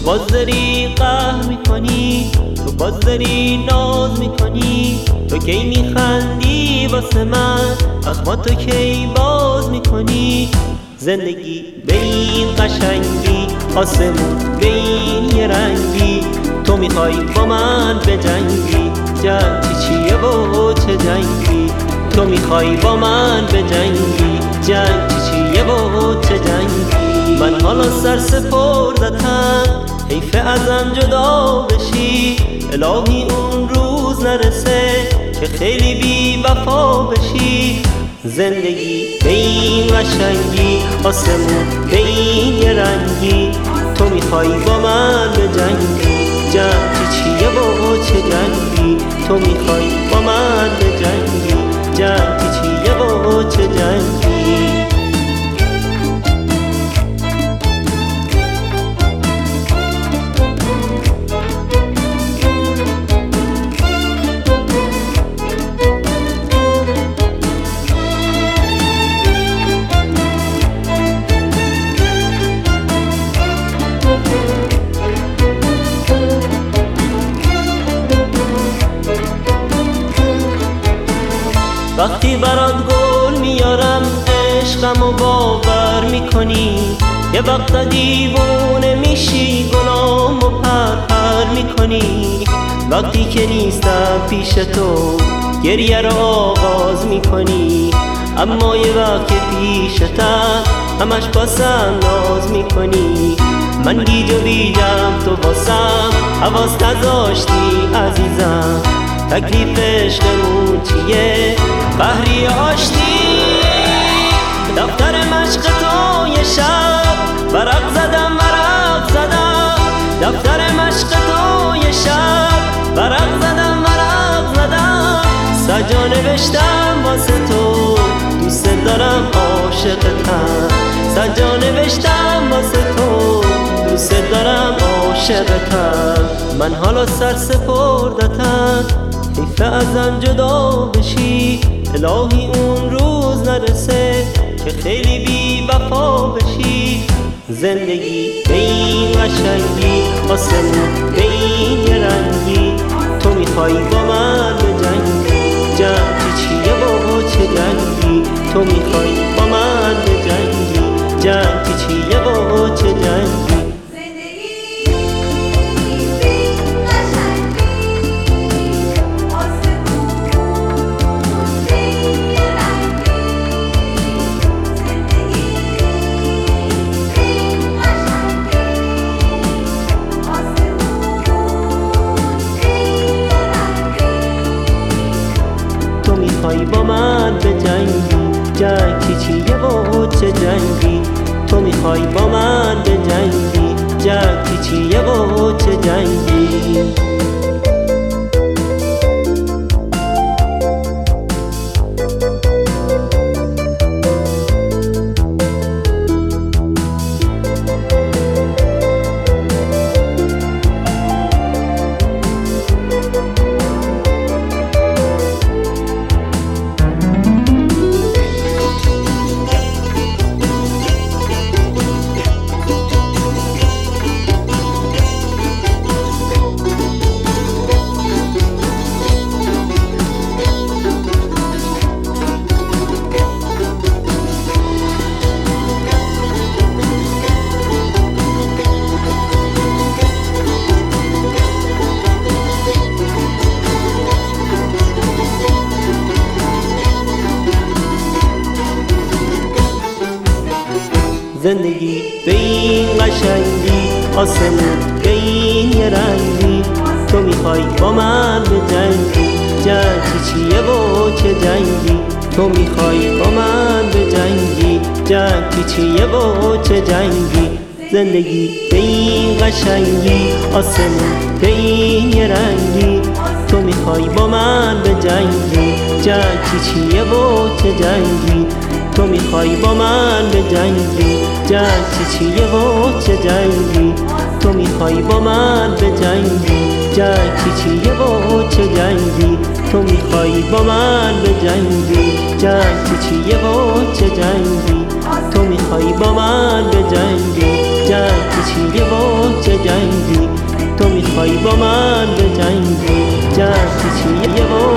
باز داری قهر میکنی، تو باز داری ناز میکنی. تو کی میخندی واسه من، اخما تو کی باز میکنی. زندگی به این قشنگی، آسمون به این یه رنگی. تو میخوای با من بجنگی، جنگ چیه و چه جنگی. تو میخوای با من بجنگی، جنگ چیه و چه جنگی. من حالا سر سپردتم، حیف ازم جدا بشی. الهی اون روز نرسه که خیلی بی وفا بشی. زندگی به این قشنگی، آسمون به این یه رنگی. تو میخوای با من بجنگی، جنگ چیه و چه جنگی. تو میخوای با من بجنگی، جنگ چیه و چه جنگی. وقتی برات گل میارم، عشقمو باور میکنی. یه وقت دیوونه میشی، گلامو پر میکنی. وقتی که نیستم پیش تو، گریه رو آغاز میکنی. اما یه وقت که پیشتم، همش باسم ناز میکنی. من گیج و بیجم، تو باسم حواس نذاشتی عزیزم. تکلیف عشقمون چیه؟ قهری آشتی. دفتر مشق تو یه شب ورق زدم. دفتر مشق تو یه شب ورق زدم. سجا نوشتم واسه تو، دوست دارم عاشقتم. سجا نوشتم واسه تو، دوست دارم عاشقتم. من حالا سر سپردتم، حیف ازم جدا بشی. الهی اون روز نرسه که خیلی بی وفا بشی. زندگی به این قشنگی، آسمون به این یه رنگی. تو میخوای با من بجنگی، جنگ چیه و چه جنگی. تو میخوای با من بجنگی، جنگ چیه و چه جنگی. میخوای با من بجنگی، جنگ چیه و چه جنگی. تو میخوای با من بجنگی، جنگ چیه و چه جنگی. زندگی به این قشنگی، آسمون به این یه رنگی. تو میخوای با من بجنگی، جنگ چیه و چه جنگی. تو میخوای با من بجنگی، جنگ چیه و چه جنگی. زندگی به این قشنگی، آسمون به این یه رنگی. تو میخوای با من بجنگی، جنگ چیه و چه جنگی. تو میخوای با من بجنگی، جنگ چیه و چه جنگی. تو میخوای با من بجنگی، جنگ چیه و چه جنگی. تو میخوای با من بجنگی، جنگ چیه و چه جنگی. تو میخوای با من بجنگی، جنگ چیه و چه جنگی؟ تو میخوای با من به جنگی؟ جنگ چیه و